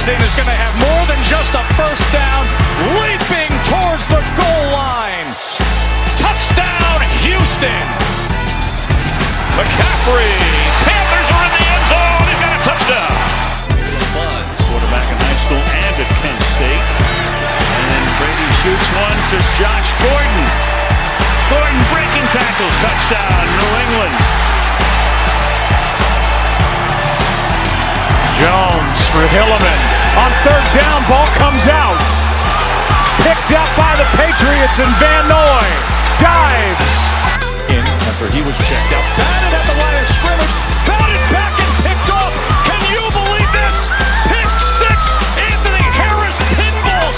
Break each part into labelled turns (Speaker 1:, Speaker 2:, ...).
Speaker 1: Jackson is going to have more than just a first down, leaping towards the goal line. Touchdown, Houston. McCaffrey. Panthers are in the end zone. He's got a touchdown.
Speaker 2: Buzz, quarterback in high school and at Kent State. And then Brady shoots one to Josh Gordon. Gordon breaking tackles. Touchdown, New England.
Speaker 1: Jones for Hilliman. On third down, ball comes out. Picked up by the Patriots, and Van Noy dives. In after he was checked out. Batted at the line of scrimmage. Batted back and picked off. Can you believe this? Pick six. Anthony Harris pinball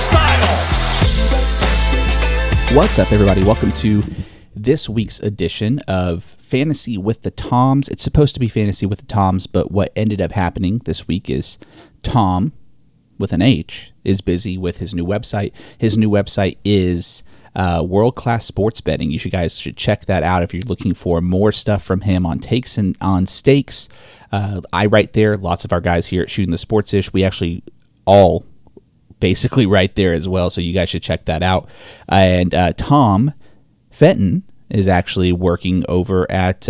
Speaker 1: style.
Speaker 3: What's up, everybody? Welcome to this week's edition of Fantasy with the Toms. It's supposed to be Fantasy with the Toms, but what ended up happening this week is Tom, with an H, is busy with his new website. His new website is World Class Sports Betting. You guys should check that out if you're looking for more stuff from him on takes and on stakes. I write there. Lots of our guys here at Shooting the Sports-ish, we actually all basically right there as well, so you guys should check that out. And Tom Fenton is actually working over at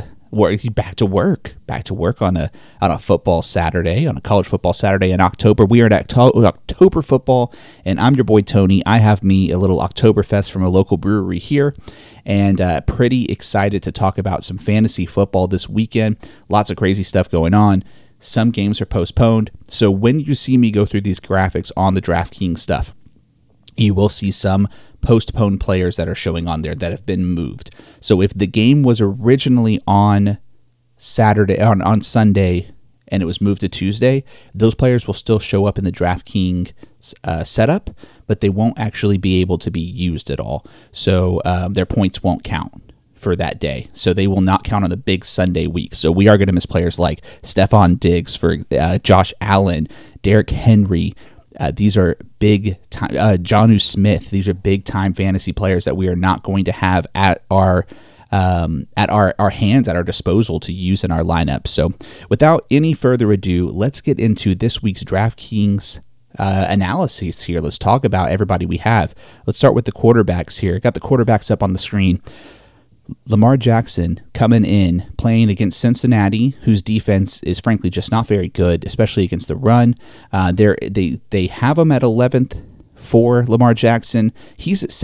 Speaker 3: back to work on a football Saturday, on a college football Saturday in October. We are at October football, and I'm your boy Tony. I have me a little Oktoberfest from a local brewery here, and pretty excited to talk about some fantasy football this weekend. Lots of crazy stuff going on. Some games are postponed, so when you see me go through these graphics on the DraftKings stuff, you will see some postponed players that are showing on there that have been moved. So if the game was originally on Saturday, on Sunday, and it was moved to Tuesday, those players will still show up in the DraftKings setup, but they won't actually be able to be used at all. So their points won't count for that day. So they will not count on the big Sunday week. So we are going to miss players like Stephon Diggs, for Josh Allen, Derrick Henry. These are big time, Jonnu Smith. These are big time fantasy players that we are not going to have at our hands, at our disposal to use in our lineup. So without any further ado, let's get into this week's DraftKings analysis here. Let's talk about everybody we have. Let's start with the quarterbacks here. Got the quarterbacks up on the screen. Lamar Jackson coming in, playing against Cincinnati, whose defense is frankly just not very good, especially against the run. They have him at 11th for Lamar Jackson. He's at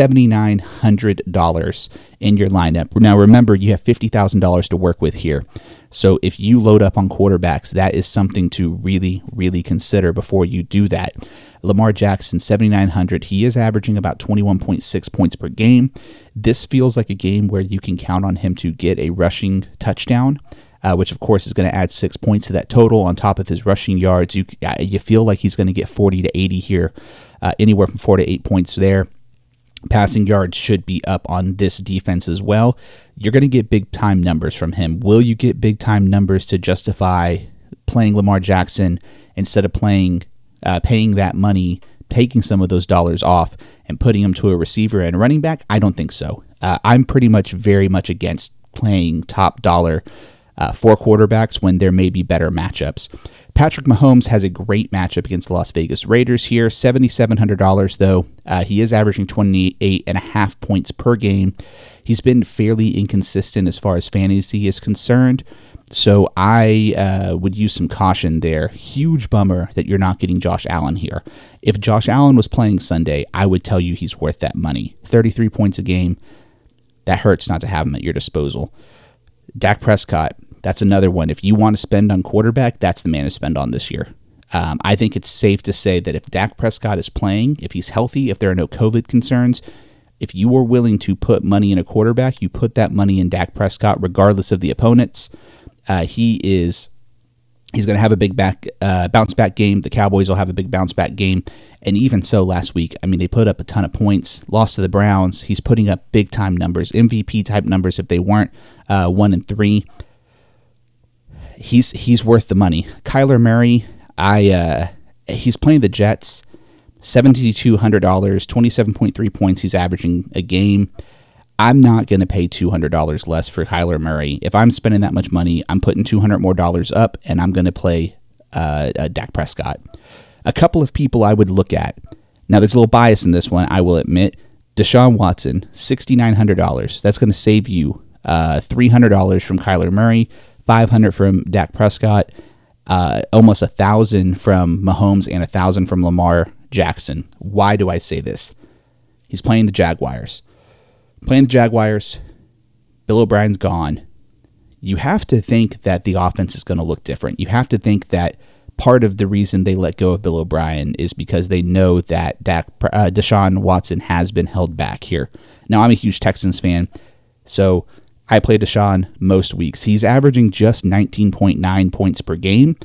Speaker 3: $7,900 in your lineup. Now remember, you have $50,000 to work with here. So if you load up on quarterbacks, that is something to really, really consider before you do that. Lamar Jackson, $7,900. He is averaging about 21.6 points per game. This feels like a game where you can count on him to get a rushing touchdown, which of course is going to add 6 points to that total on top of his rushing yards. You feel like he's going to get 40 to 80 here, anywhere from 4 to 8 points there. Passing yards should be up on this defense as well. You're going to get big-time numbers from him. Will you get big-time numbers to justify playing Lamar Jackson instead of paying that money, taking some of those dollars off, and putting them to a receiver and running back? I don't think so. I'm pretty much very much against playing top dollar for quarterbacks when there may be better matchups. Patrick Mahomes has a great matchup against the Las Vegas Raiders here. $7,700 though. He is averaging 28.5 points per game. He's been fairly inconsistent as far as fantasy is concerned. So I would use some caution there. Huge bummer that you're not getting Josh Allen here. If Josh Allen was playing Sunday, I would tell you he's worth that money. 33 points a game. That hurts not to have him at your disposal. Dak Prescott, that's another one. If you want to spend on quarterback, that's the man to spend on this year. I think it's safe to say that if Dak Prescott is playing, if he's healthy, if there are no COVID concerns, if you are willing to put money in a quarterback, you put that money in Dak Prescott regardless of the opponents. He's going to have a big bounce back game. The Cowboys will have a big bounce back game. And even so, last week, I mean, they put up a ton of points, lost to the Browns. He's putting up big time numbers, MVP type numbers if they weren't 1-3. He's worth the money. Kyler Murray, he's playing the Jets, $7,200, 27.3 points he's averaging a game. I'm not going to pay $200 less for Kyler Murray. If I'm spending that much money, I'm putting $200 more up, and I'm going to play Dak Prescott. A couple of people I would look at. Now, there's a little bias in this one, I will admit. Deshaun Watson, $6,900. That's going to save you $300 from Kyler Murray, $500 from Dak Prescott, almost $1,000 from Mahomes, and $1,000 from Lamar Jackson. Why do I say this? He's playing the Jaguars. Bill O'Brien's gone. You have to think that the offense is going to look different. You have to think that part of the reason they let go of Bill O'Brien is because they know that Deshaun Watson has been held back here. Now, I'm a huge Texans fan, so I play Deshaun most weeks. He's averaging just 19.9 points per game.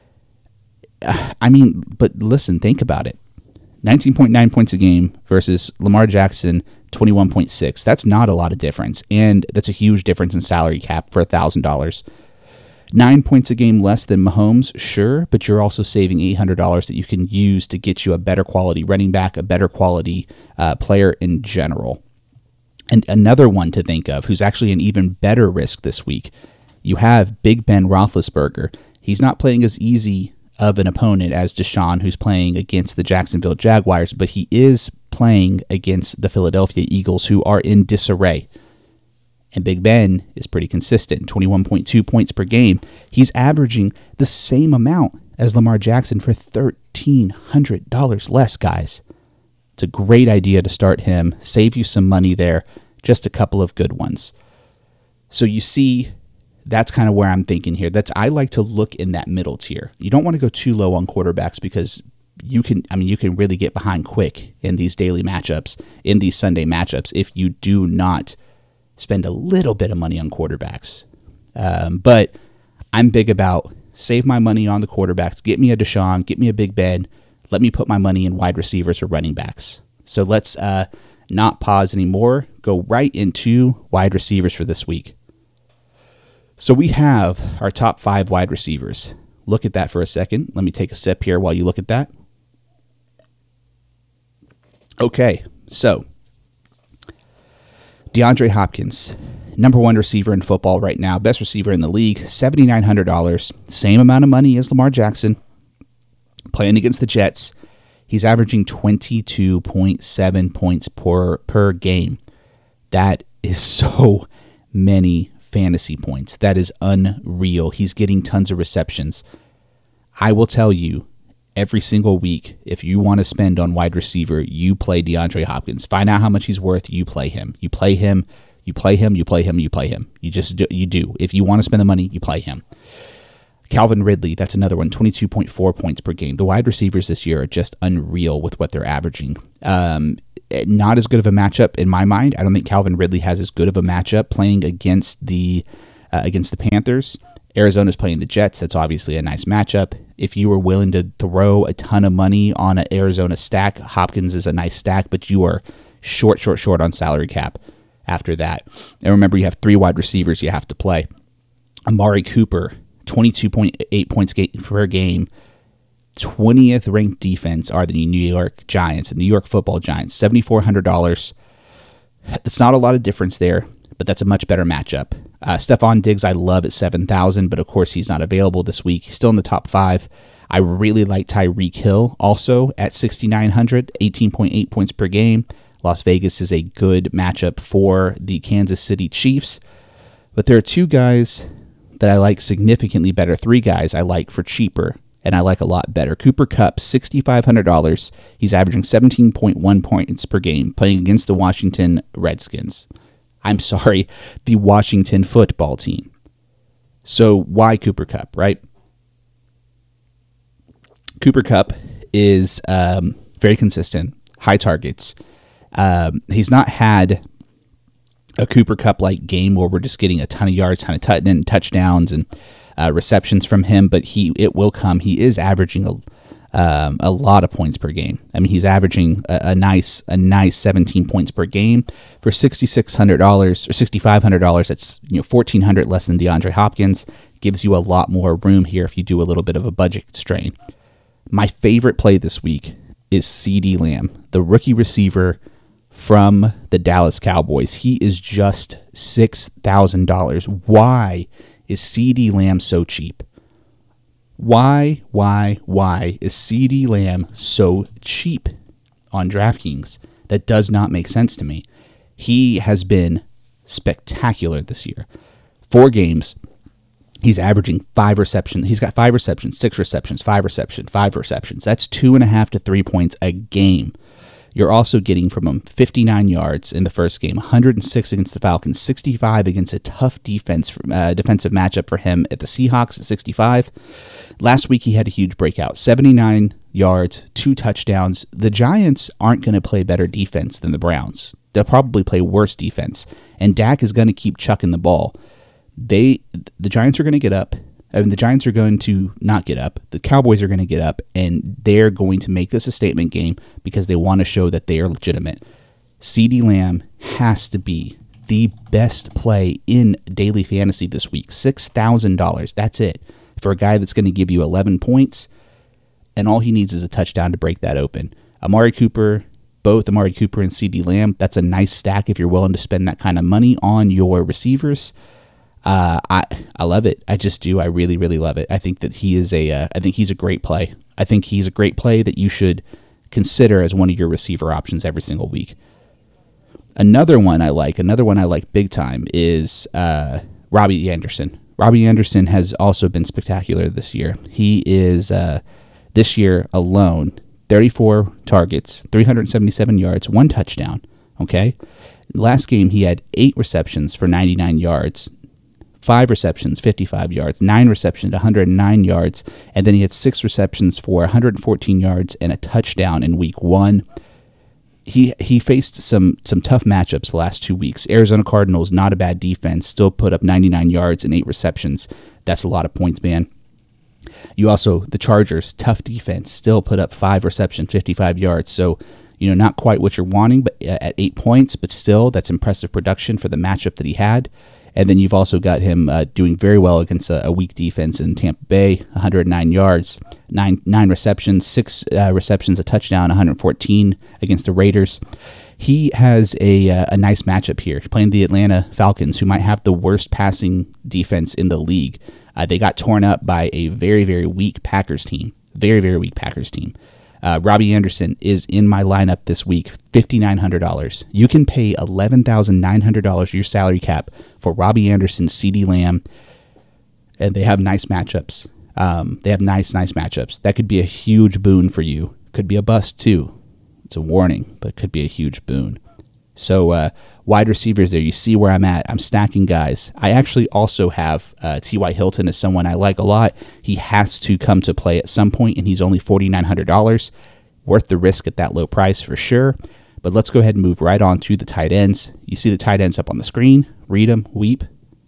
Speaker 3: But listen, think about it. 19.9 points a game versus Lamar Jackson, 21.6. That's not a lot of difference, and that's a huge difference in salary cap for $1,000. 9 points a game less than Mahomes, sure, but you're also saving $800 that you can use to get you a better quality running back, a better quality player in general. And another one to think of, who's actually an even better risk this week, you have Big Ben Roethlisberger. He's not playing as easy of an opponent as Deshaun, who's playing against the Jacksonville Jaguars, but he is playing against the Philadelphia Eagles, who are in disarray. And Big Ben is pretty consistent, 21.2 points per game. He's averaging the same amount as Lamar Jackson for $1,300 less, guys. It's a great idea to start him, save you some money there, just a couple of good ones. So you see, that's kind of where I'm thinking here. I like to look in that middle tier. You don't want to go too low on quarterbacks because you can really get behind quick in these daily matchups, in these Sunday matchups, if you do not spend a little bit of money on quarterbacks. But I'm big about save my money on the quarterbacks. Get me a Deshaun, get me a Big Ben. Let me put my money in wide receivers or running backs. So let's not pause anymore. Go right into wide receivers for this week. So we have our top 5 wide receivers. Look at that for a second. Let me take a sip here while you look at that. Okay, so DeAndre Hopkins, number 1 receiver in football right now, best receiver in the league, $7,900, same amount of money as Lamar Jackson. Playing against the Jets, he's averaging 22.7 points per game. That is so many fantasy points. That is unreal. He's getting tons of receptions. I will tell you, every single week, if you want to spend on wide receiver, you play DeAndre Hopkins. Find out how much he's worth. You play him. You play him. You play him. You play him. You play him. You do. If you want to spend the money, you play him. Calvin Ridley, that's another one, 22.4 points per game. The wide receivers this year are just unreal with what they're averaging. Not as good of a matchup in my mind. I don't think Calvin Ridley has as good of a matchup playing against the Panthers. Arizona's playing the Jets. That's obviously a nice matchup. If you were willing to throw a ton of money on an Arizona stack, Hopkins is a nice stack, but you are short on salary cap after that. And remember, you have 3 wide receivers you have to play. Amari Cooper, 22.8 points per game. 20th ranked defense are the New York Giants, the New York Football Giants, $7,400. That's not a lot of difference there, but that's a much better matchup. Stephon Diggs, I love at $7,000, but of course he's not available this week. He's still in the top 5. I really like Tyreek Hill also at $6,900, 18.8 points per game. Las Vegas is a good matchup for the Kansas City Chiefs, but there are 2 guys that I like significantly better, 3 guys I like for cheaper, and I like a lot better. Cooper Kupp, $6,500. He's averaging 17.1 points per game, playing against the Washington Redskins. I'm sorry, the Washington football team. So why Cooper Kupp, right? Cooper Kupp is very consistent, high targets. He's not had a Cooper Kupp-like game where we're just getting a ton of yards, ton of touchdowns and receptions from him, but it will come. He is averaging a lot of points per game. I mean, he's averaging a nice 17 points per game for $6,600 or $6,500. That's $1,400 less than DeAndre Hopkins. Gives you a lot more room here if you do a little bit of a budget strain. My favorite play this week is CeeDee Lamb, the rookie receiver from the Dallas Cowboys. He is just $6,000. Why is CeeDee Lamb so cheap? Why is CeeDee Lamb so cheap on DraftKings? That does not make sense to me. He has been spectacular this year. 4 games, he's averaging 5 receptions. He's got 5 receptions, 6 receptions, 5 receptions, 5 receptions. That's 2.5 to 3 points a game. You're also getting from him 59 yards in the first game, 106 against the Falcons, 65 against a tough defensive matchup for him at the Seahawks at 65. Last week he had a huge breakout, 79 yards, 2 touchdowns. The Giants aren't going to play better defense than the Browns. They'll probably play worse defense, and Dak is going to keep chucking the ball. The Giants are going to get up. I mean, the Giants are going to not get up. The Cowboys are going to get up, and they're going to make this a statement game because they want to show that they are legitimate. CeeDee Lamb has to be the best play in daily fantasy this week. $6,000. That's it. For a guy that's going to give you 11 points, and all he needs is a touchdown to break that open. Amari Cooper, both Amari Cooper and CeeDee Lamb, that's a nice stack if you're willing to spend that kind of money on your receivers. I love it. I just do. I really, really love it. I think that he's a great play. I think he's a great play that you should consider as one of your receiver options every single week. Another one I like big time is Robbie Anderson. Robbie Anderson has also been spectacular this year. He is this year alone 34 targets, 377 yards, 1 touchdown. Okay, last game he had 8 receptions for 99 yards. 5 receptions, 55 yards, 9 receptions, 109 yards, and then he had 6 receptions for 114 yards and a touchdown in week 1. He faced some tough matchups the last 2 weeks. Arizona Cardinals, not a bad defense, still put up 99 yards and 8 receptions. That's a lot of points, man. You also, the Chargers, tough defense, still put up 5 receptions, 55 yards. So, not quite what you're wanting, but at 8 points, but still, that's impressive production for the matchup that he had. And then you've also got him doing very well against a weak defense in Tampa Bay, 109 yards, 9 receptions, 6 receptions, a touchdown, 114 against the Raiders. He has a nice matchup here, playing the Atlanta Falcons, who might have the worst passing defense in the league. They got torn up by a very, very weak Packers team. Very, very weak Packers team. Robbie Anderson is in my lineup this week, $5,900. You can pay $11,900 your salary cap for Robbie Anderson, CeeDee Lamb, and they have nice matchups. They have nice matchups. That could be a huge boon for you. Could be a bust too. It's a warning, but it could be a huge boon. So wide receivers there, you see where I'm at. I'm stacking guys. I actually also have T.Y. Hilton as someone I like a lot. He has to come to play at some point, and he's only $4,900. Worth the risk at that low price for sure. But let's go ahead and move right on to the tight ends. You see the tight ends up on the screen. Read them, weep.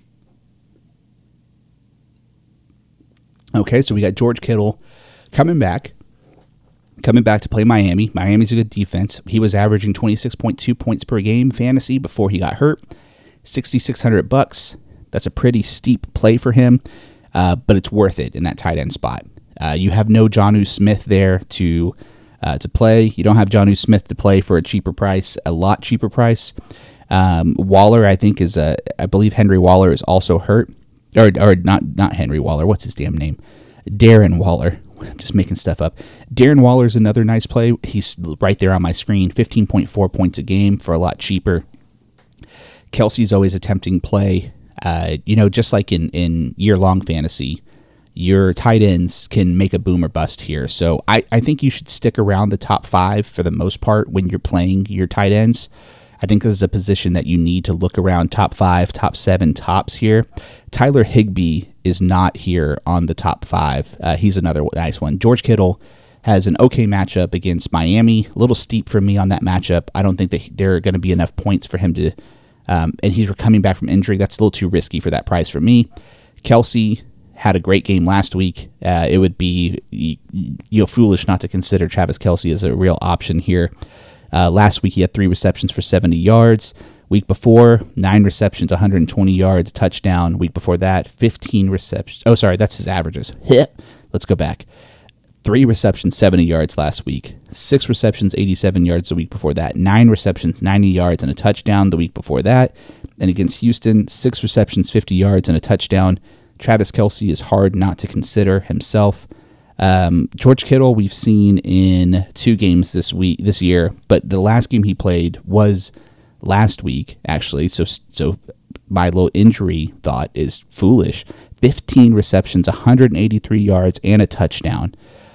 Speaker 3: Okay, so we got George Kittle coming back to play Miami. Miami's a good defense. He was averaging 26.2 points per game fantasy before he got hurt. $6,600. That's a pretty steep play for him, but it's worth it in that tight end spot. You have no Jonnu Smith there to play. You don't have Jonnu Smith to play for a cheaper price, a lot cheaper price. Waller, I think, I believe Henry Waller is also hurt. Or not Henry Waller. What's his damn name? Darren Waller. I'm just making stuff up. Darren Waller's another nice play. He's right there on my screen. 15.4 points a game for a lot cheaper. Kelsey's always a tempting play. Just like in year-long fantasy, your tight ends can make a boom or bust here. So I think you should stick around the top 5 for the most part when you're playing your tight ends. I think this is a position that you need to look around top 5, top 7 tops here. Tyler Higbee is not here on the top 5. He's another nice one. George Kittle has an okay matchup against Miami. A little steep for me on that matchup. I don't think that there are going to be enough points for him to, and he's coming back from injury. That's a little too risky for that price for me. Kelsey had a great game last week. It would be foolish not to consider Travis Kelsey as a real option here. Last week he had 3 receptions for 70 yards. Week before, 9 receptions, 120 yards, touchdown. Week before that, 15 receptions. Oh, sorry, that's his averages. Let's go back. 3 receptions, 70 yards last week. 6 receptions, 87 yards the week before that. 9 receptions, 90 yards, and a touchdown the week before that. And against Houston, 6 receptions, 50 yards, and a touchdown. Travis Kelce is hard not to consider himself. George Kittle we've seen in 2 games this year, but the last game he played was last week, actually. So my little injury thought is foolish. 15 receptions, 183 yards, and a touchdown.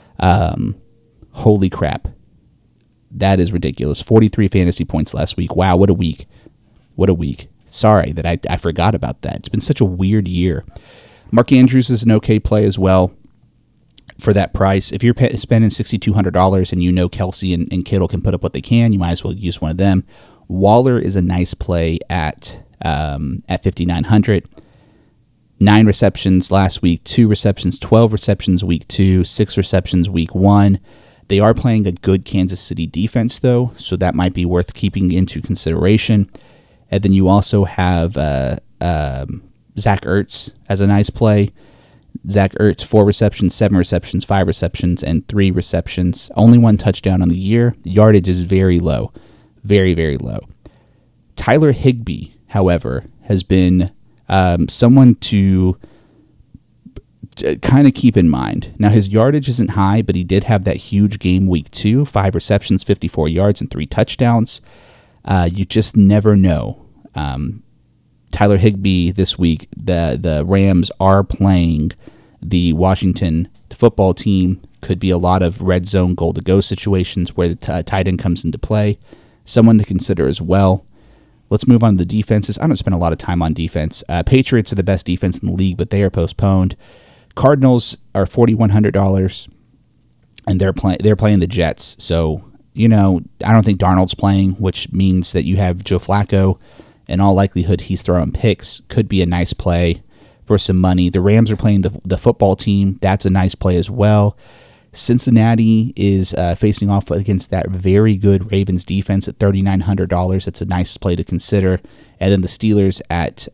Speaker 3: Holy crap. That is ridiculous. 43 fantasy points last week. Wow, what a week. What a week. Sorry that I forgot about that. It's been such a weird year. Mark Andrews is an okay play as well for that price. If you're spending $6,200 and you know Kelce and Kittle can put up what they can, you might as well use one of them. Waller is a nice play at $5,900. 9 receptions last week, 2 receptions, 12 receptions week 2, 6 receptions week 1. They are playing a good Kansas City defense, though, so that might be worth keeping into consideration. And then you also have Zach Ertz as a nice play. Zach Ertz, 4 receptions, 7 receptions, 5 receptions, and 3 receptions. Only 1 touchdown on the year. The yardage is very low. Very, very low. Tyler Higbee, however, has been someone to kind of keep in mind. Now, his yardage isn't high, but he did have that huge game week 2, 5 receptions, 54 yards, and 3 touchdowns. You just never know. Tyler Higbee this week, the Rams are playing the Washington football team. Could be a lot of red zone goal-to-go situations where the tight end comes into play. Someone to consider as well. Let's move on to the defenses. I don't spend a lot of time on defense. Patriots are the best defense in the league, but they are postponed. Cardinals are $4,100, and they're playing the Jets. So, I don't think Darnold's playing, which means that you have Joe Flacco. In all likelihood, he's throwing picks. Could be a nice play for some money. The Rams are playing the football team. That's a nice play as well. Cincinnati is facing off against that very good Ravens defense at $3,900. That's a nice play to consider. And then the Steelers at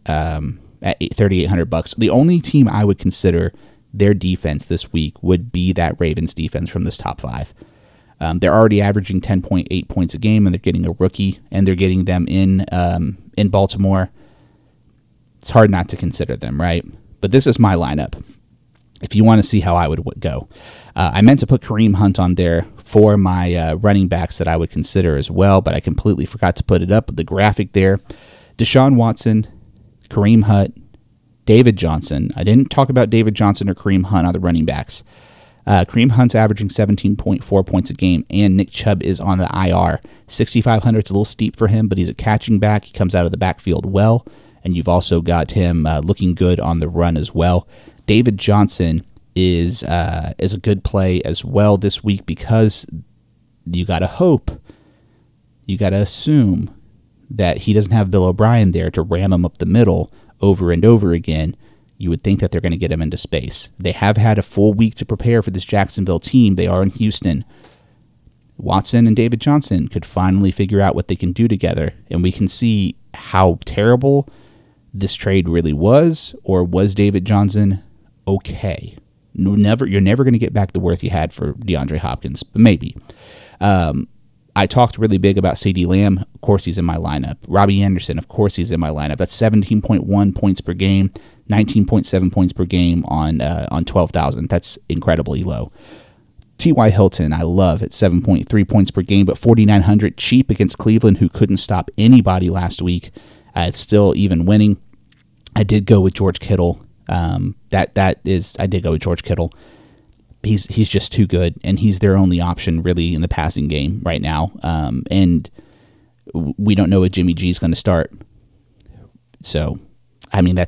Speaker 3: $3,800. The only team I would consider their defense this week would be that Ravens defense from this top 5. They're already averaging 10.8 points a game, and they're getting a rookie, and they're getting them in Baltimore. It's hard not to consider them, right? But this is my lineup. If you want to see how I would go, I meant to put Kareem Hunt on there for my running backs that I would consider as well, but I completely forgot to put it up with the graphic there. Deshaun Watson, Kareem Hunt, David Johnson. I didn't talk about David Johnson or Kareem Hunt on the running backs. Kareem Hunt's averaging 17.4 points a game, and Nick Chubb is on the IR. 6,500 is a little steep for him, but he's a catching back. He comes out of the backfield well, and you've also got him looking good on the run as well. David Johnson is a good play as well this week because you got to hope, you got to assume that he doesn't have Bill O'Brien there to ram him up the middle over and over again. You would think that they're going to get him into space. They have had a full week to prepare for this Jacksonville team. They are in Houston. Watson and David Johnson could finally figure out what they can do together, and we can see how terrible this trade really was, or was David Johnson okay? You're never going to get back the worth you had for DeAndre Hopkins, but maybe. I talked really big about CeeDee Lamb. Of course, he's in my lineup. Robbie Anderson, of course, he's in my lineup. That's 17.1 points per game, 19.7 points per game on 12,000. That's incredibly low. T.Y. Hilton, I love at 7.3 points per game, but 4,900 cheap against Cleveland, who couldn't stop anybody last week. It's still even winning. I did go with George Kittle. I did go with George Kittle. He's just too good, and he's their only option really in the passing game right now. And we don't know if Jimmy G is going to start. So, I mean,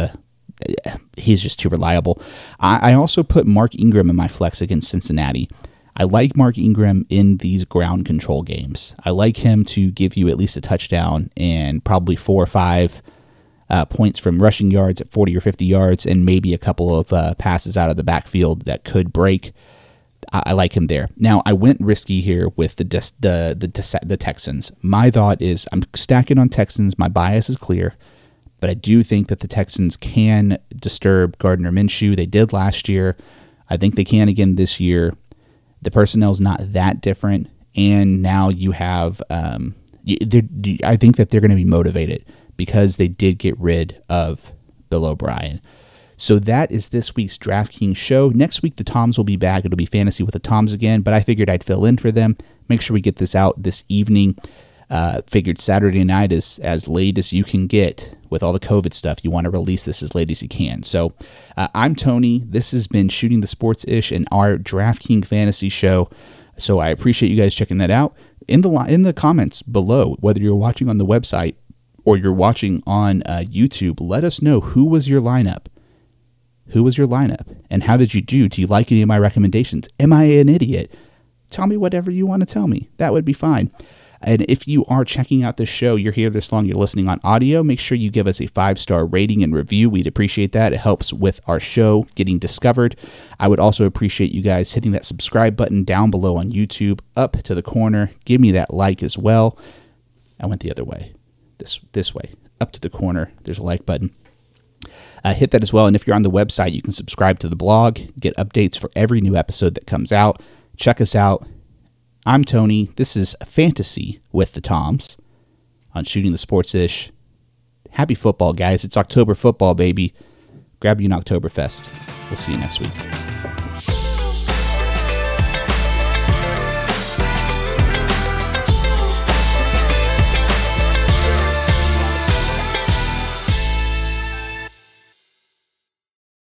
Speaker 3: he's just too reliable. I also put Mark Ingram in my flex against Cincinnati. I like Mark Ingram in these ground control games. I like him to give you at least a touchdown and probably 4 or 5 points from rushing yards at 40 or 50 yards, and maybe a couple of passes out of the backfield that could break. I like him there. Now, I went risky here with the Texans. My thought is I'm stacking on Texans. My bias is clear, but I do think that the Texans can disturb Gardner Minshew. They did last year. I think they can again this year. The personnel's not that different, and now you have I think that they're going to be motivated because they did get rid of Bill O'Brien. So that is this week's DraftKings show. Next week, the Toms will be back. It'll be Fantasy with the Toms again, but I figured I'd fill in for them. Make sure we get this out this evening. Figured Saturday night is as late as you can get with all the COVID stuff. You want to release this as late as you can. So I'm Tony. This has been Shooting the Sports-ish and our DraftKings Fantasy show. So I appreciate you guys checking that out. In the comments below, whether you're watching on the website or you're watching on YouTube, let us know who was your lineup. Who was your lineup? And how did you do? Do you like any of my recommendations? Am I an idiot? Tell me whatever you want to tell me. That would be fine. And if you are checking out this show, you're here this long, you're listening on audio, make sure you give us a 5-star rating and review. We'd appreciate that. It helps with our show getting discovered. I would also appreciate you guys hitting that subscribe button down below on YouTube, up to the corner. Give me that like as well. I went the other way. This way. Up to the corner. There's a like button. Hit that as well. And if you're on the website, you can subscribe to the blog, get updates for every new episode that comes out. Check us out. I'm Tony. This is Fantasy with the Toms on Shooting the Sports-ish. Happy football, guys. It's October football, baby. Grab you an Oktoberfest. We'll see you next week.